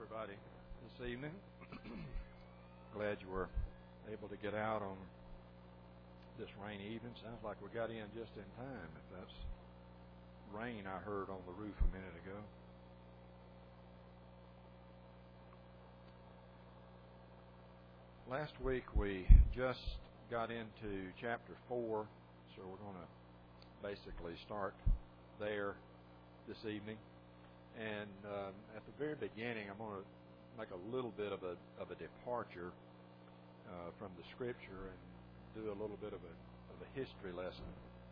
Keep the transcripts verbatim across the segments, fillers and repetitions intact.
everybody this evening. Glad you were able to get out on this rainy evening. Sounds like we got in just in time, if that's rain I heard on the roof a minute ago. Last week we just got into chapter four, so we're going to basically start there this evening. And um, at the very beginning, I'm going to make a little bit of a of a departure uh, from the scripture and do a little bit of a of a history lesson.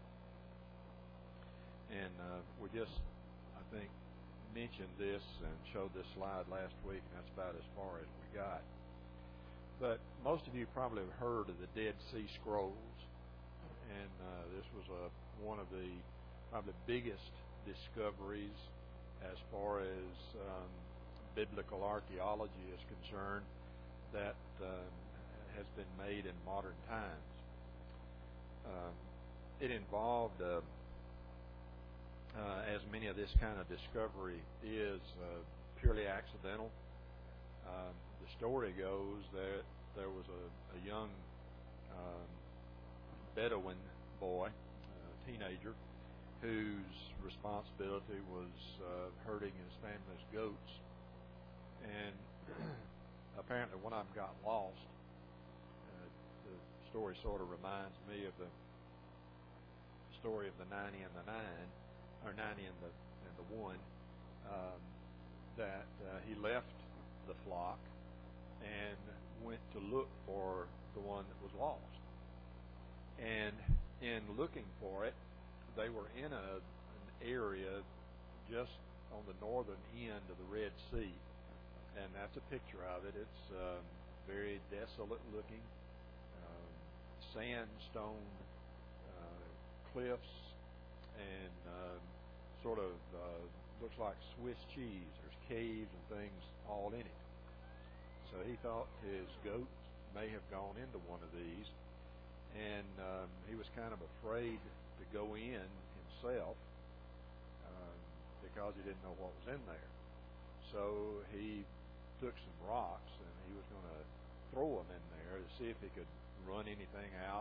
And uh, we just, I think, mentioned this and showed this slide last week, and that's about as far as we got. But most of you probably have heard of the Dead Sea Scrolls, and uh, this was a one of the probably biggest discoveries as far as um, biblical archaeology is concerned that um, has been made in modern times. Um, it involved, uh, uh, as many of this kind of discovery is, uh, purely accidental. Um, the story goes that there was a, a young um, Bedouin boy, a teenager, whose responsibility was uh, herding his family's goats. And apparently one of them got lost. Uh, the story sort of reminds me of the story of the ninety and the nine, or ninety and the and the one, um, that uh, he left the flock and went to look for the one that was lost. And in looking for it, they were in a, an area just on the northern end of the Red Sea, and that's a picture of it. It's um, very desolate looking, um, sandstone uh, cliffs, and um, sort of uh, looks like Swiss cheese. There's caves and things all in it. So he thought his goat may have gone into one of these, and um, he was kind of afraid to go in himself um, because he didn't know what was in there. So he took some rocks and he was going to throw them in there to see if he could run anything out,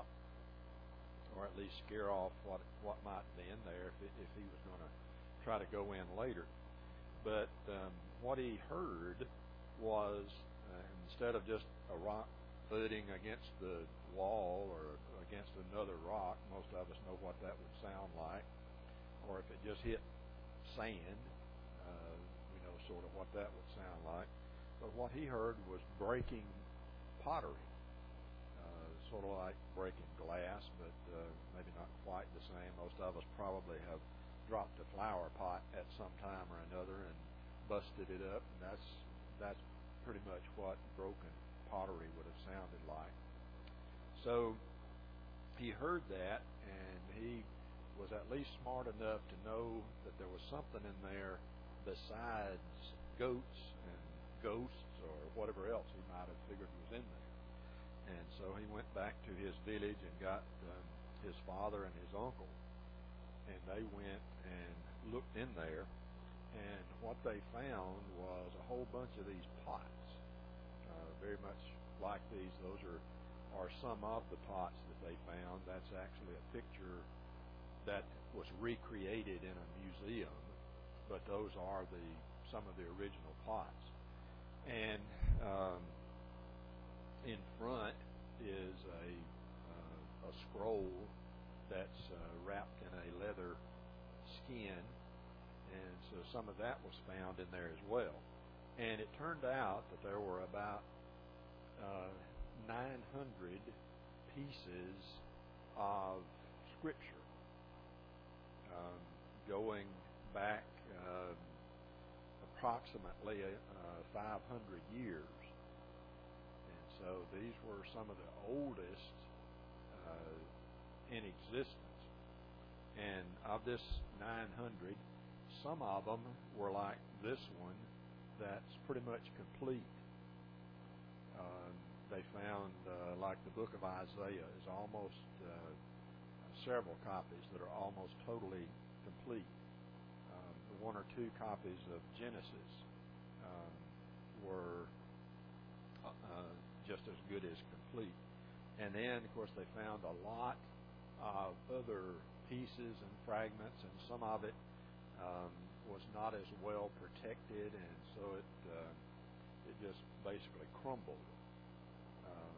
or at least scare off what what might be in there if, it, if he was going to try to go in later. But um, what he heard was, uh, instead of just a rock thudding against the wall or against another rock, most of us know what that would sound like, or if it just hit sand, uh, we know sort of what that would sound like. But what he heard was breaking pottery, uh, sort of like breaking glass, but uh, maybe not quite the same. Most of us probably have dropped a flower pot at some time or another and busted it up, and that's that's pretty much what broken pottery would have sounded like. So he heard that, and he was at least smart enough to know that there was something in there besides goats and ghosts or whatever else he might have figured was in there. And so he went back to his village and got um, his father and his uncle, and they went and looked in there, and what they found was a whole bunch of these pots. Uh, very much like these. Those are, are some of the pots that they found. That's actually a picture that was recreated in a museum, but those are the some of the original pots. And um, in front is a uh, a scroll that's uh, wrapped in a leather skin, and so some of that was found in there as well. And it turned out that there were about uh, nine hundred pieces of scripture um, going back uh, approximately uh, five hundred years. And so these were some of the oldest uh, in existence. And of this nine hundred, some of them were like this one, that's pretty much complete. Uh, they found, uh, like the book of Isaiah is almost uh, several copies that are almost totally complete. Um, the one or two copies of Genesis um, were good as complete. And then, of course, they found a lot of other pieces and fragments, and some of it um, was not as well protected, and so it uh, it just basically crumbled. Um,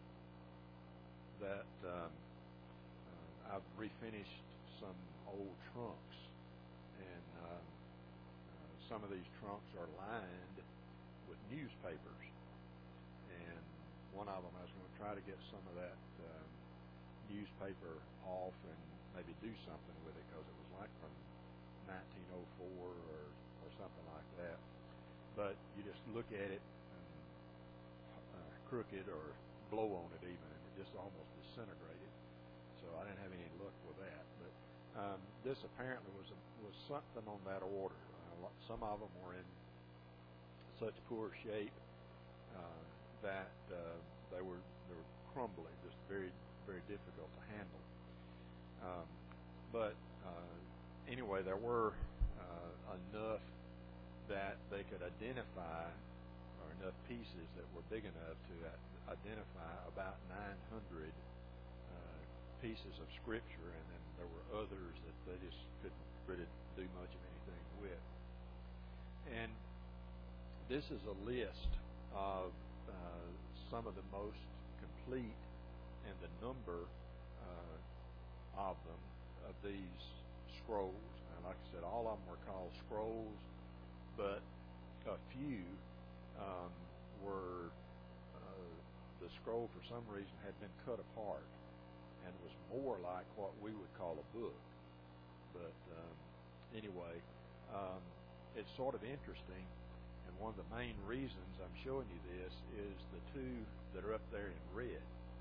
that um, uh, I've refinished some old trunks, and um, uh, some of these trunks are lined with newspapers, and one of them I was going to try to get some of that um, newspaper off and maybe do something with it, because it was like from nineteen oh four or, or something like that. But you just look at it and uh, crook it or blow on it even, and it just almost disintegrated. So I didn't have any luck with that. But um, this apparently was a, was something on that order. Uh, some of them were in such poor shape uh, that uh, they were they were crumbling, just very very difficult to handle. Um, but uh, anyway, there were uh, enough that they could identify, or enough pieces that were big enough to identify about nine hundred uh, pieces of Scripture, and then there were others that they just couldn't really do much of anything with. And this is a list of uh, some of the most complete, and the number uh, of them, of these scrolls. And like I said, all of them were called scrolls, but a few um, were, uh, the scroll for some reason had been cut apart and was more like what we would call a book. But um, anyway, um, it's sort of interesting, and one of the main reasons I'm showing you this is the two that are up there in red.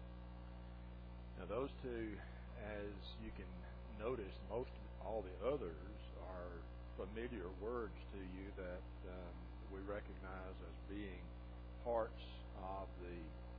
Now those two, as you can notice, most all the others are familiar words to you that um, we recognize as being parts of the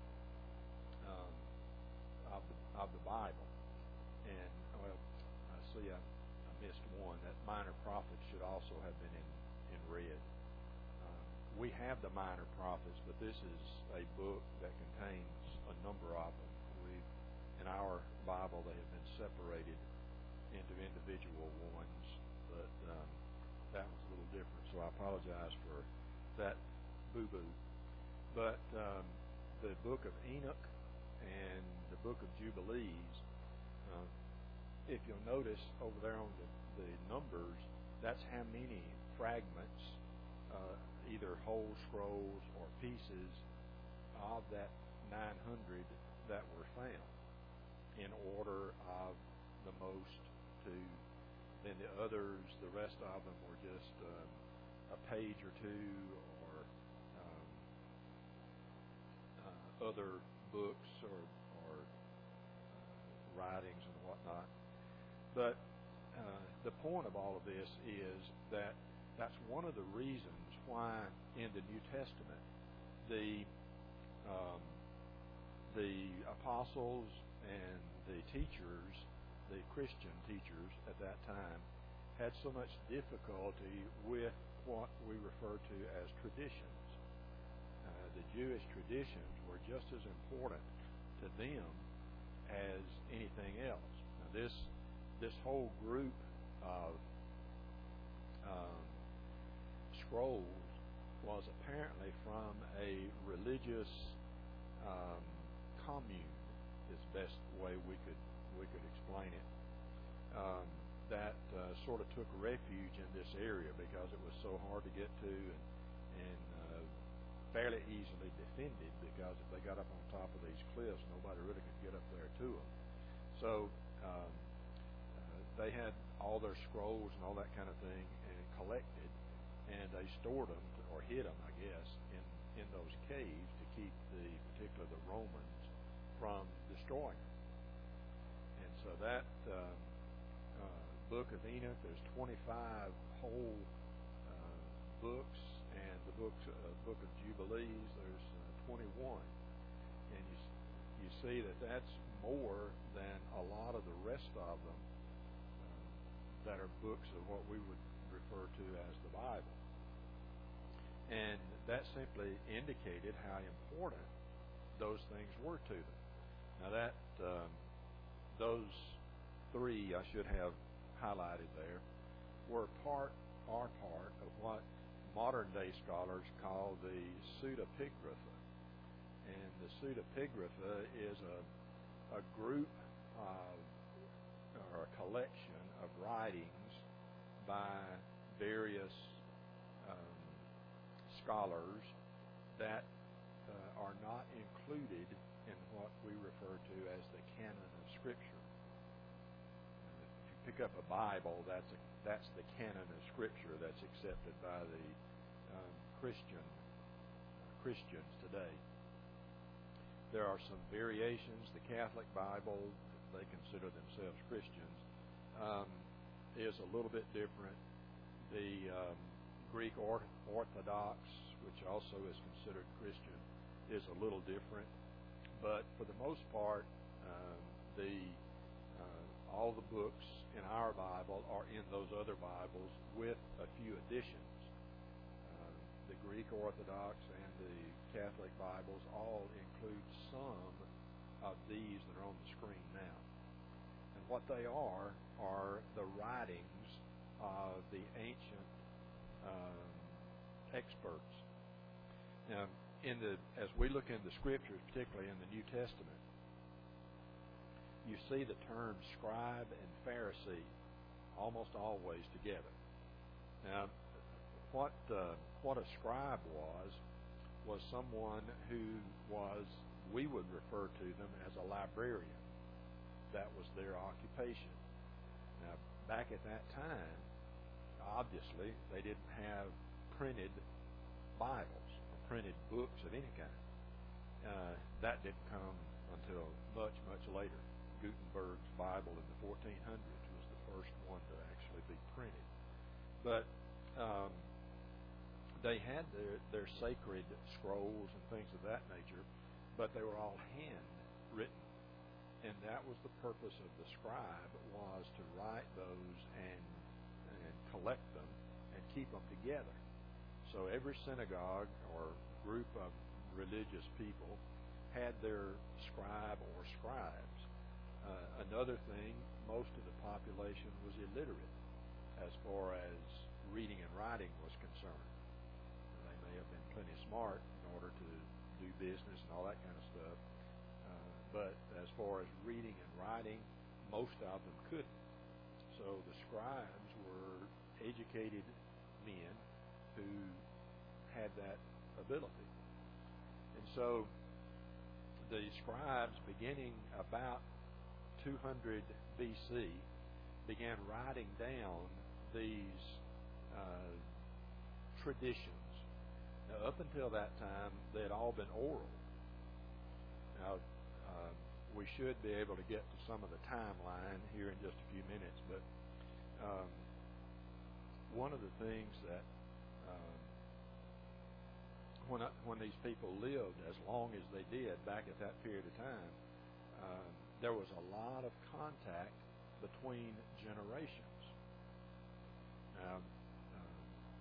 um, of the of the Bible. And well, I see I, I missed one. That Minor Prophets should also have been in in red. Um, we have the Minor Prophets, but this is a book that contains a number of them. We in our Bible they have been separated into individual ones, but um, that was a little different, so I apologize for that boo-boo. But um, the book of Enoch and the book of Jubilees, uh, if you'll notice over there on the, the numbers, that's how many fragments, uh, either whole scrolls or pieces of that nine hundred that were found, in order of the most to. Then the others, the rest of them were just um, a page or two, or um, uh, other books or, or uh, writings and whatnot. But uh, the point of all of this is that that's one of the reasons why in the New Testament the um, the apostles and the teachers, the Christian teachers at that time, had so much difficulty with what we refer to as traditions. Uh, the Jewish traditions were just as important to them as anything else. Now, this this whole group of um, scrolls was apparently from a religious um, commune. Is the best way we could we could explain it. Um, that uh, sort of took refuge in this area because it was so hard to get to, and, and uh, fairly easily defended, because if they got up on top of these cliffs, nobody really could get up there to them. So um, uh, they had all their scrolls and all that kind of thing and collected, and they stored them, to, or hid them, I guess, in, in those caves to keep the, particularly the Romans, from destroying them. And so that um, uh, book of Enoch, there's twenty-five whole uh, books, and the book, uh, book of Jubilees, there's uh, twenty-one. And you you see that that's more than a lot of the rest of them uh, that are books of what we would refer to as the Bible. And that simply indicated how important those things were to them. Now that um, those three I should have highlighted there were part are part of what modern day scholars call the pseudepigrapha. And the pseudepigrapha is a, a group of, or a collection of writings by various um, scholars that uh, are not included in what we refer to as the canon of Scripture. And if you pick up a Bible, that's a, that's the canon of Scripture that's accepted by the um, Christian Christians today. There are some variations. The Catholic Bible, they consider themselves Christians, um, is a little bit different. The um, Greek Orthodox, which also is considered Christian, is a little different. But for the most part, um, the uh, all the books in our Bible are in those other Bibles with a few additions. Uh, the Greek Orthodox and the Catholic Bibles all include some of these that are on the screen now. And what they are are the writings of the ancient um, experts. Now, in the as we look in the Scriptures, particularly in the New Testament, you see the terms scribe and Pharisee almost always together. Now, what uh, what a scribe was was someone who was, we would refer to them as a librarian. That was their occupation. Now, back at that time, obviously, they didn't have printed Bibles or printed books of any kind. Uh, that didn't come until much, much later. Gutenberg's Bible in the fourteen hundreds was the first one to actually be printed. But um, they had their, their sacred scrolls and things of that nature, but they were all handwritten. And that was the purpose of the scribe, was to write those and, and collect them and keep them together. So every synagogue or group of religious people had their scribe or scribes. Uh, another thing, most of the population was illiterate as far as reading and writing was concerned. They may have been plenty smart in order to do business and all that kind of stuff, uh, but as far as reading and writing, most of them couldn't. So the scribes were educated men who had that ability. And so the scribes, beginning about two hundred B C, began writing down these uh, traditions. Now, up until that time, they had all been oral. Now, um, we should be able to get to some of the timeline here in just a few minutes, but um, one of the things that um, when I, when these people lived as long as they did back at that period of time, um, there was a lot of contact between generations. Now, um,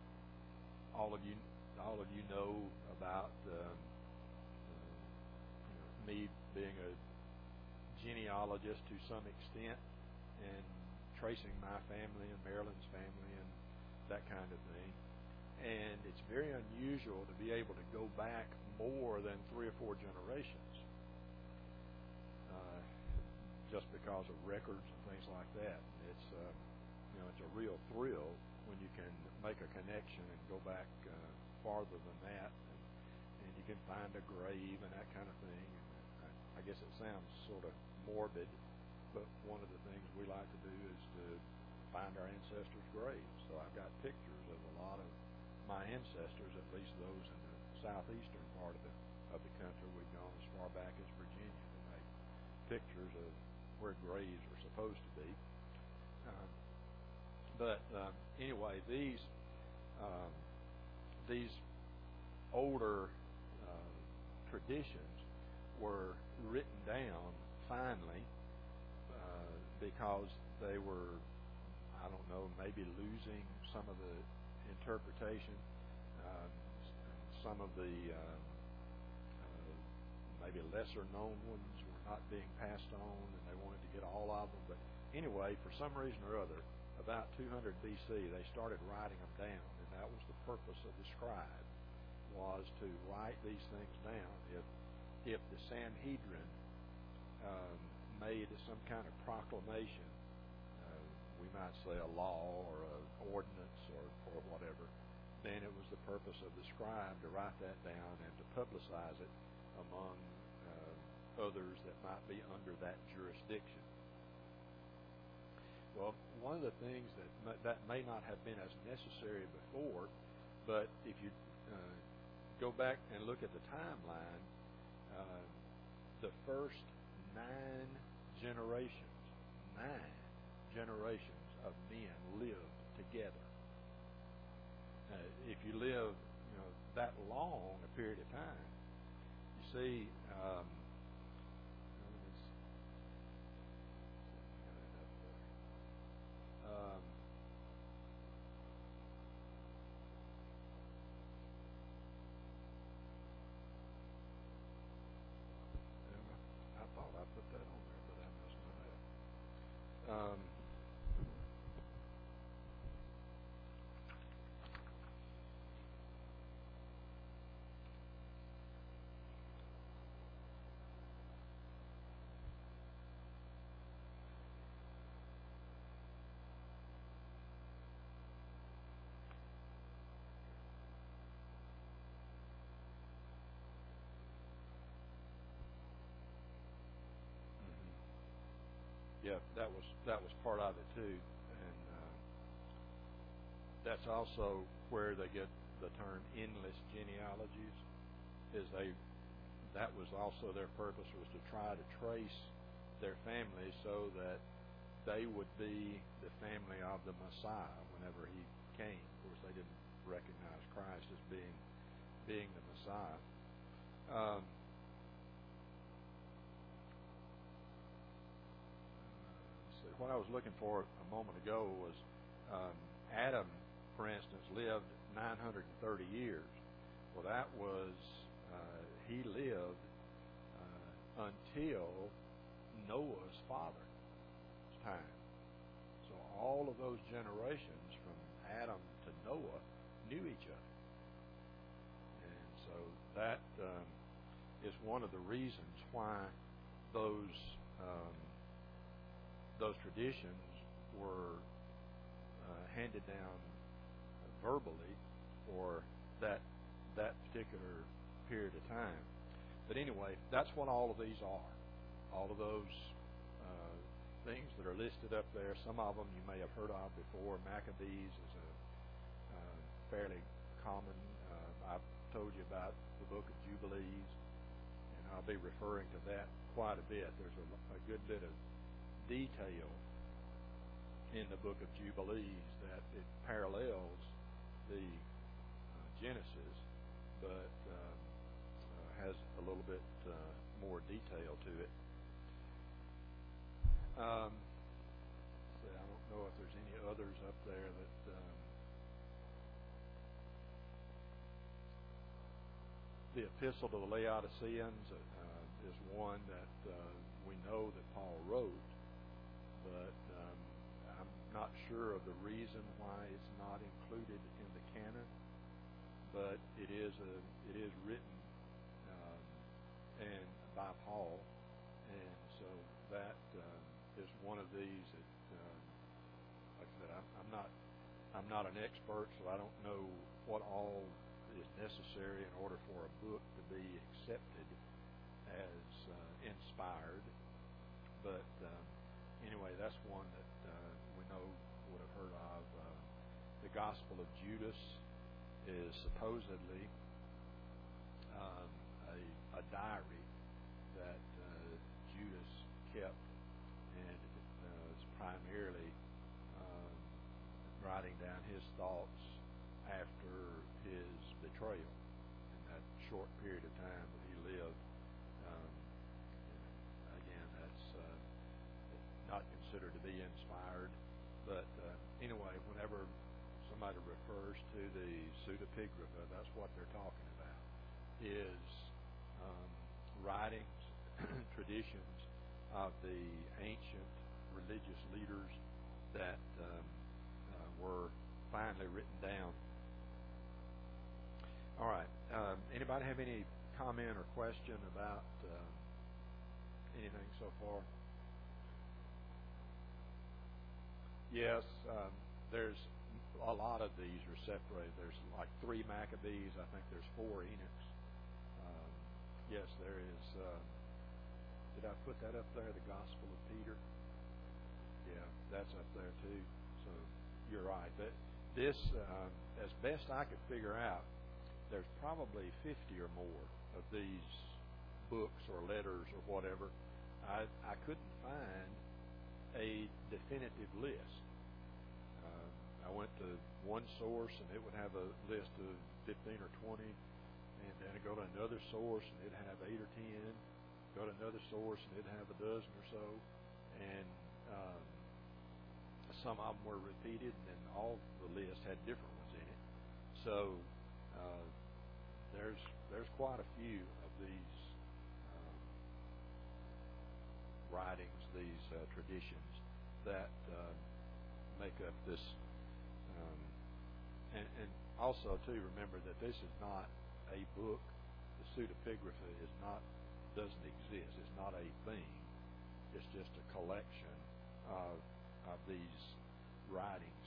all of you, all of you know about um, uh, you know, me being a genealogist to some extent, and tracing my family and Marilyn's family and that kind of thing. And it's very unusual to be able to go back more than three or four generations, uh, just because of records and things like that. It's uh, you know it's a real thrill when you can make a connection and go back uh, farther than that, and, and you can find a grave and that kind of thing. And I, I guess it sounds sort of morbid, but one of the things we like to do is to find our ancestors' graves. So I've got pictures of a lot of my ancestors, at least those in the southeastern part of the of the country. We've gone as far back as Virginia to make pictures of where graves are supposed to be. Um, but um, anyway, these um, these older uh, traditions were written down finally uh, because they were, I don't know, maybe losing some of the interpretation. Um, some of the um, uh, maybe lesser known ones were not being passed on, and they wanted to get all of them. But anyway, for some reason or other, about two hundred B C, they started writing them down, and that was the purpose of the scribe, was to write these things down. If if the Sanhedrin um, made some kind of proclamation, uh, we might say a law or an ordinance or, or whatever, then it was the purpose of the scribe to write that down and to publicize it among uh, others that might be under that jurisdiction. Well, one of the things that may, that may not have been as necessary before, but if you uh, go back and look at the timeline, uh, the first nine generations, nine generations of men lived together. Uh, if you live, you know, that long a period of time, you see. Um, Um, I thought I put that on there, but I must not have. Um, Yeah, that was that was part of it too, and uh, that's also where they get the term endless genealogies. Is they that was also their purpose, was to try to trace their family so that they would be the family of the Messiah whenever he came. Of course, they didn't recognize Christ as being being the Messiah. Um, What I was looking for a moment ago was um, Adam, for instance, lived nine hundred thirty years. Well, that was, uh, he lived uh, until Noah's father's time. So all of those generations from Adam to Noah knew each other. And so that um, is one of the reasons why those um, those traditions were uh, handed down verbally for that that particular period of time. But anyway, that's what all of these are. All of those uh, things that are listed up there. Some of them you may have heard of before. Maccabees is a uh, fairly common. Uh, I've told you about the Book of Jubilees, and I'll be referring to that quite a bit. There's a, a good bit of detail in the Book of Jubilees that it parallels the uh, Genesis, but um, uh, has a little bit uh, more detail to it. Um, see, I don't know if there's any others up there that um, the Epistle to the Laodiceans uh, is one that uh, we know that Paul wrote, but um, I'm not sure of the reason why it's not included in the canon. But it is a it is written um, and by Paul, and so that um, is one of these that, um, like I said, I'm, I'm not I'm not an expert, so I don't know what all is necessary in order for a book to be accepted as uh, inspired. But um, anyway, that's one that uh, we know would have heard of. Uh, the Gospel of Judas is supposedly um, a, a diary that uh, Judas kept, and it uh, is primarily um, writing down his thoughts after his betrayal in that short period of time that he lived. Um, again, that's uh, not considered to be inspired, but uh, anyway, whenever somebody refers to the pseudepigrapha, that's what they're talking about, is um, writings, traditions of the ancient religious leaders that um, uh, were finally written down. All right. Um, anybody have any comment or question about um, anything so far? Yes, um, there's a lot of these are separated. There's like three Maccabees. I think there's four Enochs. Um, yes, there is. Um, did I put that up there? The Gospel of Peter. Yeah, that's up there too. So you're right. That this, um, as best I could figure out, there's probably fifty or more of these books or letters or whatever. I I couldn't find a definitive list. Um, I went to one source and it would have a list of fifteen or twenty, and then I go to another source and it'd have eight or ten. Go to another source and it'd have a dozen or so, and um, some of them were repeated, and then all the lists had different ones in it. So uh, there's there's quite a few of these um, writings, these uh, traditions that um, make up this. Um, and, and also, too, remember that this is not a book. The pseudepigrapha is not doesn't exist. It's not a thing. It's just a collection of of these writings.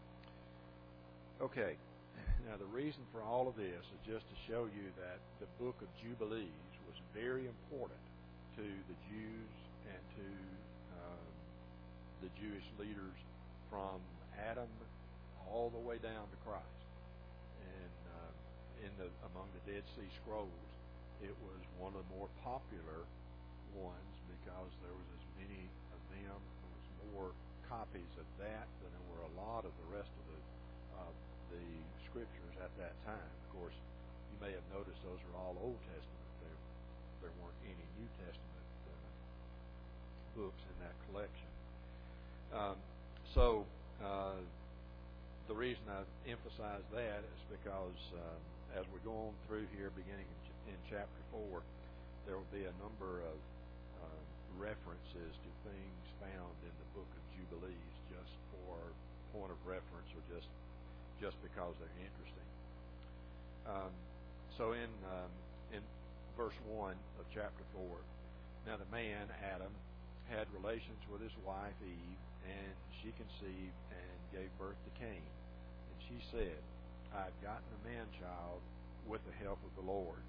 Okay. Now, the reason for all of this is just to show you that the book of Jubilees was very important to the Jews and to um, the Jewish leaders from Adam all the way down to Christ. And um, in the among the Dead Sea Scrolls, it was one of the more popular ones because there was as many of them. There was more copies of that than there were a lot of the rest of the uh, the scriptures at that time. Of course, you may have noticed those are all Old Testament. There, there weren't any New Testament uh, books in that collection. Um, so uh, the reason I emphasize that is because um, as we go on through here, beginning in, in chapter four, there will be a number of um, references to things found in the book of Jubilees, just for point of reference or just just because they're interesting. Um, so in um, in verse one of chapter four, now the man Adam had relations with his wife Eve, and she conceived and gave birth to Cain. And she said, "I've gotten a man-child with the help of the Lord."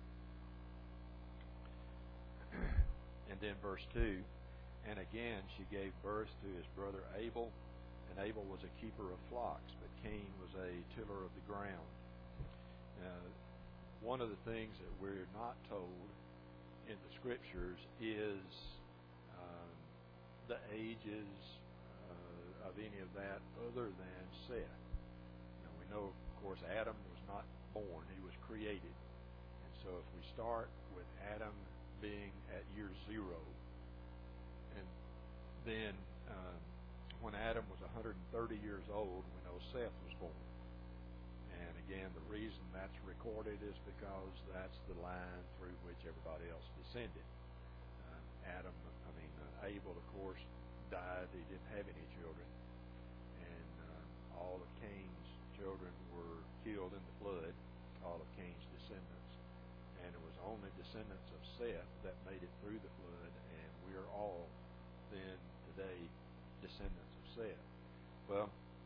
And then verse two, and again she gave birth to his brother Abel, and Abel was a keeper of flocks, but Cain was a tiller of the ground. Now, one of the things that we're not told in the Scriptures is um, the ages uh, of any of that other than Seth. Now, we know, of course, Adam was not born. He was created. And so if we start with Adam being at year zero, and then um, when Adam was one hundred thirty years old, we know Seth was born. And again, the reason that's recorded is because that's the line through which everybody else descended. Um, Adam, I mean, uh, Abel, of course, died. He didn't have any children. And um, all of Cain's children were killed in the flood, all of Cain's descendants. And it was only descendants of Seth that made it through the flood, and we are all then today descendants of Seth. Well,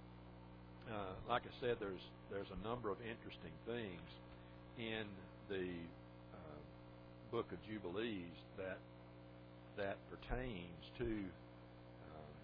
uh, like I said, there's there's a number of interesting things in the uh, book of Jubilees that that pertains to um,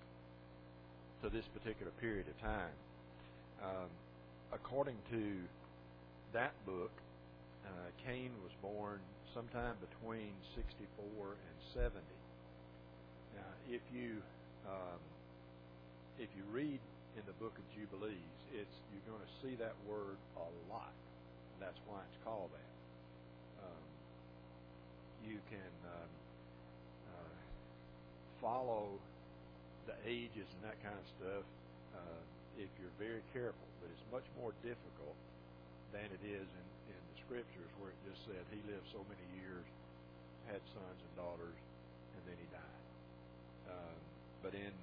to this particular period of time. Um, according to that book, uh, Cain was born sometime between sixty-four and seventy. Now, if you um, if you read in the book of Jubilees, it's you're going to see that word a lot. And that's why it's called that. Um, you can um, uh, follow the ages and that kind of stuff uh, if you're very careful, but it's much more difficult than it is in, in the Scriptures, where it just said he lived so many years had sons and daughters, and then he died. Um, but in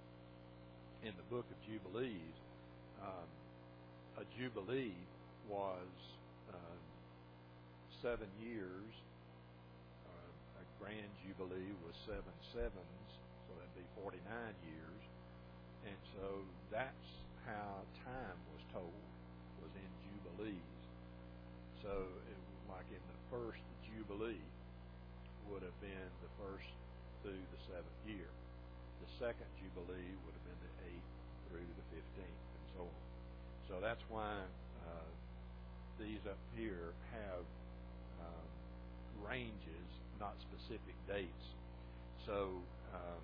in the book of Jubilees, um, a jubilee was um, seven years. Uh, a grand jubilee was seven sevens, so that'd be forty-nine years. And so that's how time was told, was in jubilees. So it, like in the first jubilee would have been the first through the seventh year. The second jubilee would have been the eighth through the fifteenth, and so on. So that's why uh, these up here have um, ranges, not specific dates. So um,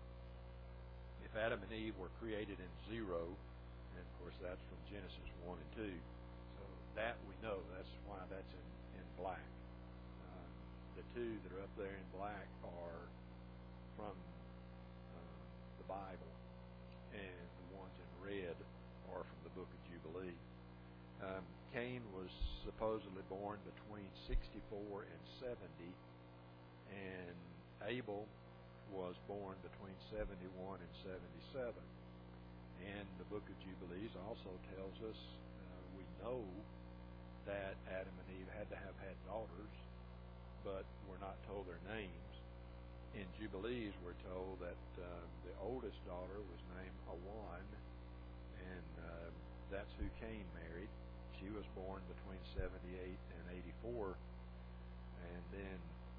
if Adam and Eve were created in zero, and of course that's from Genesis one and two, so that we know, that's why that's in, in black. Um, the two that are up there in black are from um, the Bible, and the ones in red are from the book of Jubilee. Um, Cain was supposedly born between sixty-four and seventy, and Abel was born between seventy-one and seventy-seven. And the book of Jubilees also tells us, uh, we know that Adam and Eve had to have had daughters, but we're not told their names. In Jubilees, we're told that um, the oldest daughter was named Awan, and uh, that's who Cain married. She was born between seventy-eight and eighty-four. And then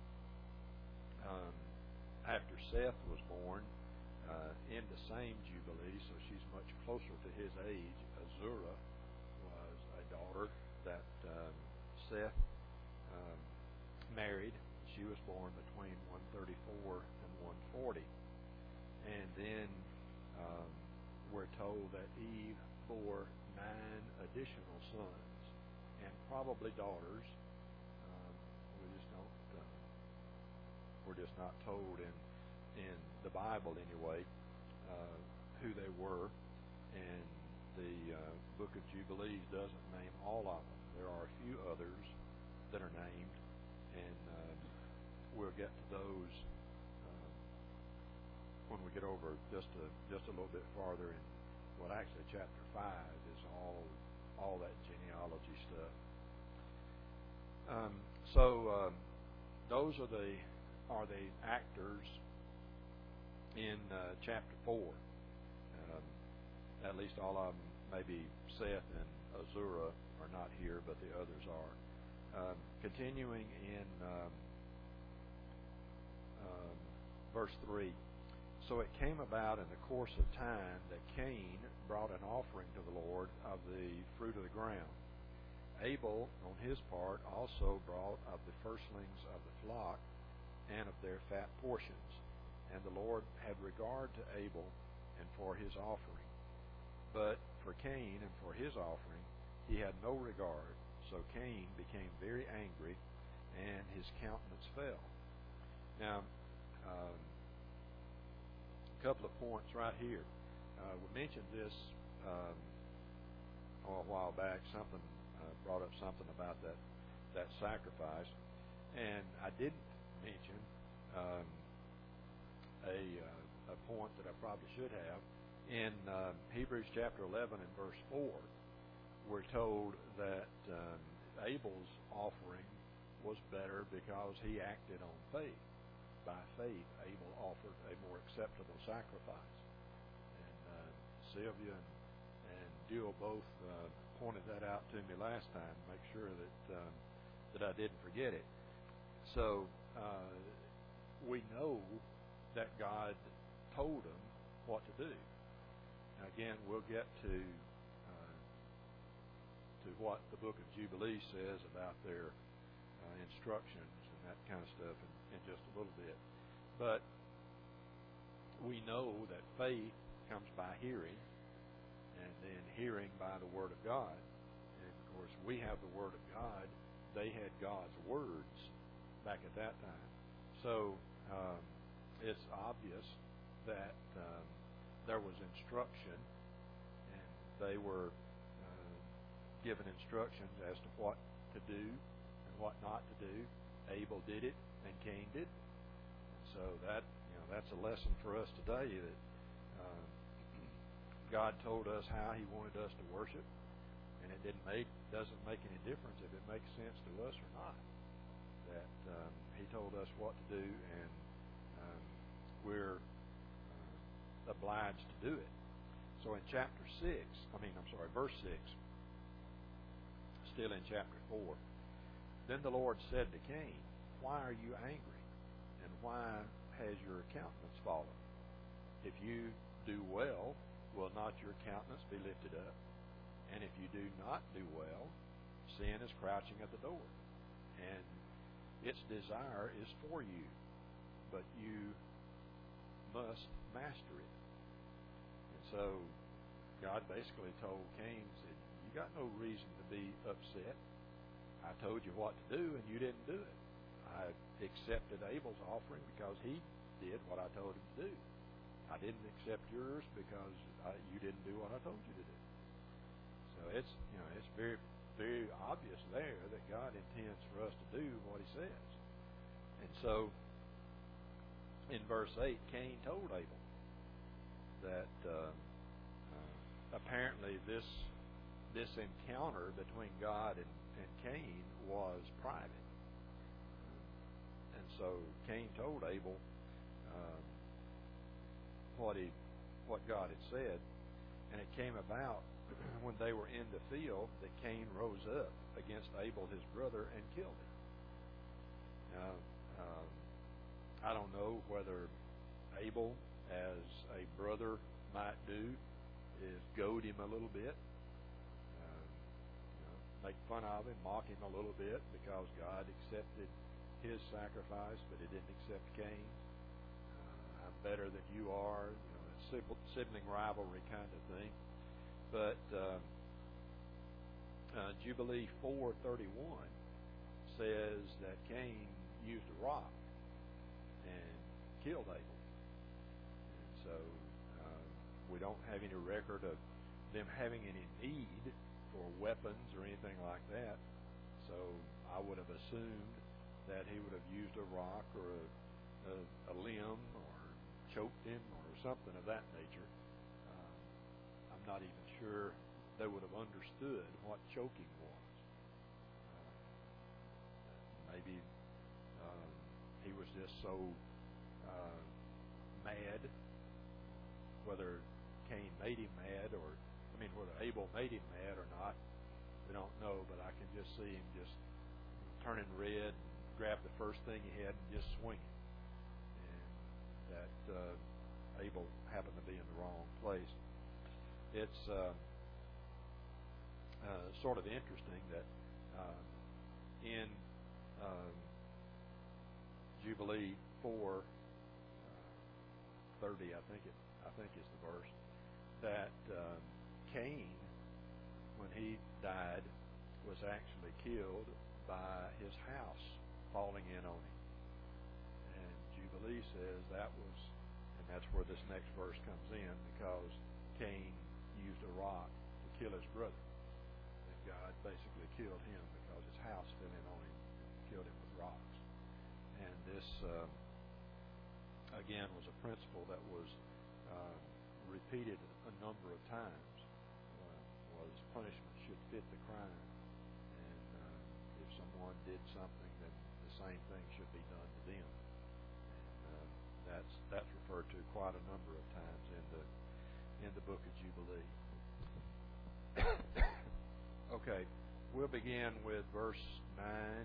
um, after Seth was born, uh, in the same Jubilee, so she's much closer to his age, Azura was a daughter that um, Seth um, married. She was born between one thirty-four and one forty. And then um, we're told that Eve bore nine additional sons and probably daughters. Um, we just don't. Uh, we're just not told in in the Bible anyway uh, who they were, and the uh, book of Jubilees doesn't name all of them. There are a few others that are named, and um, we'll get to those uh, when we get over just a just a little bit farther in. Well, actually, chapter five is all all that genealogy stuff. Um, so um, those are the are the actors in uh, chapter four. Um, at least all of them, maybe Seth and Azura are not here, but the others are. Um, continuing in um, um, verse three. So it came about in the course of time that Cain brought an offering to the Lord of the fruit of the ground. Abel, on his part, also brought of the firstlings of the flock and of their fat portions. And the Lord had regard to Abel and for his offering. But for Cain and for his offering he had no regard. So Cain became very angry, and his countenance fell. Now, um, a couple of points right here. Uh, we mentioned this um, oh, a while back. Something uh, brought up something about that that sacrifice, and I didn't mention um, a uh, a point that I probably should have. In uh, Hebrews chapter eleven and verse four, we're told that um, Abel's offering was better because he acted on faith. By faith, Abel offered a more acceptable sacrifice. And uh, Sylvia and, and Dewey both uh, pointed that out to me last time to make sure that um, that I didn't forget it. So uh, we know that God told them what to do. Now again, we'll get to uh, to what the book of Jubilees says about their uh, instructions and that kind of stuff in, in just a little bit. But we know that faith comes by hearing, and then hearing by the Word of God. And of course, we have the Word of God. They had God's words back at that time. So um, it's obvious that um, there was instruction, and they were uh, given instructions as to what to do and what not to do. Abel Abel did it and Cain did. And so that you know that's a lesson for us today that uh, God told us how He wanted us to worship, and it didn't make doesn't make any difference if it makes sense to us or not. That um, He told us what to do, and um, we're uh, obliged to do it. So in chapter six, I mean, I'm sorry, verse six, still in chapter four, then the Lord said to Cain, "Why are you angry, and why has your countenance fallen? If you do well, will not your countenance be lifted up? And if you do not do well, sin is crouching at the door, and its desire is for you, but you must master it." And so God basically told Cain, said, "You got no reason to be upset. I told you what to do, and you didn't do it. I accepted Abel's offering because he did what I told him to do. I didn't accept yours because I, you didn't do what I told you to do." So it's you know it's very very obvious there that God intends for us to do what He says. And so in verse eight, Cain told Abel that uh, uh, apparently this this encounter between God and, and Cain was private. And so Cain told Abel um, what he, what God had said, and it came about when they were in the field that Cain rose up against Abel his brother and killed him. Now, um, I don't know whether Abel, as a brother might do, is goad him a little bit, um, you know, make fun of him, mock him a little bit because God accepted his sacrifice, but He didn't accept Cain's. Uh, I'm better than you are, you know, that sibling rivalry kind of thing. But um, uh, Jubilee four thirty-one says that Cain used a rock and killed Abel. And so uh, we don't have any record of them having any need for weapons or anything like that. So I would have assumed that he would have used a rock or a, a, a limb or choked him or something of that nature. Um, I'm not even sure they would have understood what choking was. Uh, maybe um, he was just so uh, mad, whether Cain made him mad or, I mean, whether Abel made him mad or not, we don't know, but I can just see him just turning red, grab the first thing he had and just swing it. And that uh, Abel happened to be in the wrong place. It's uh, uh, sort of interesting that uh, in um, Jubilee four thirty, I think it, I think is the verse, that um, Cain, when he died, was actually killed by his house falling in on him. And Jubilee says that was, and that's where this next verse comes in, because Cain used a rock to kill his brother. And God basically killed him because his house fell in on him and killed him with rocks. And this, um, again, was a principle that was um, repeated a number of times, uh, was punishment should fit the crime. And uh, if someone did something, then the same thing should be done to them. And uh, that's that's referred to quite a number of times in the in the book of Jubilee. Okay, we'll begin with verse nine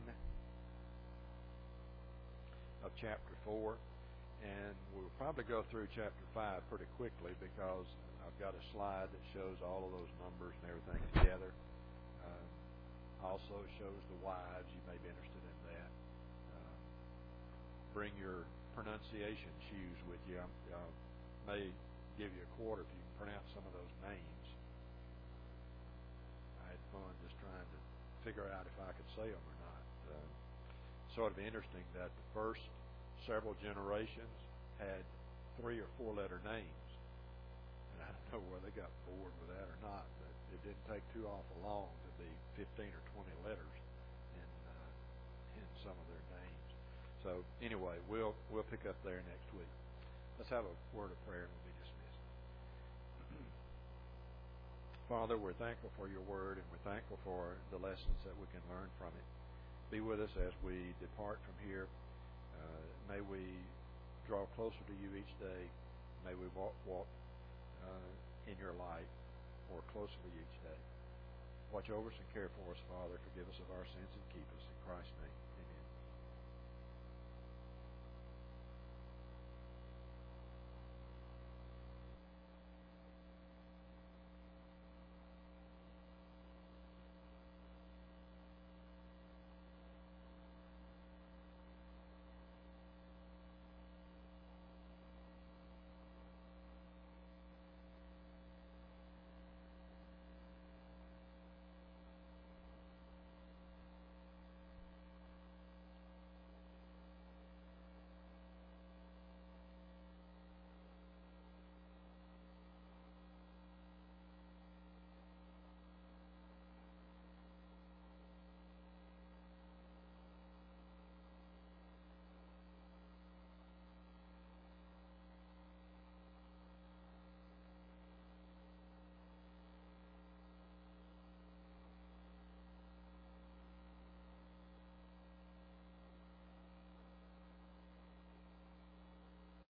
of chapter four, and we'll probably go through chapter five pretty quickly because I've got a slide that shows all of those numbers and everything together. Um, also shows the wives. You may be interested in that. Uh, bring your pronunciation shoes with you. I uh, may give you a quarter if you can pronounce some of those names. I had fun just trying to figure out if I could say them or not. Uh, sort of interesting that the first several generations had three or four letter names. And I don't know whether they got bored with that or not, but it didn't take too awful long to be fifteen or twenty letters in uh, in some of their names. So anyway, we'll we'll pick up there next week. Let's have a word of prayer and we'll be dismissed. Father, we're thankful for your word, and we're thankful for the lessons that we can learn from it. Be with us as we depart from here. Uh, may we draw closer to you each day. May we walk, walk uh, in your light more closely each day. Watch over us and care for us, Father. Forgive us of our sins and keep us. In Christ's name.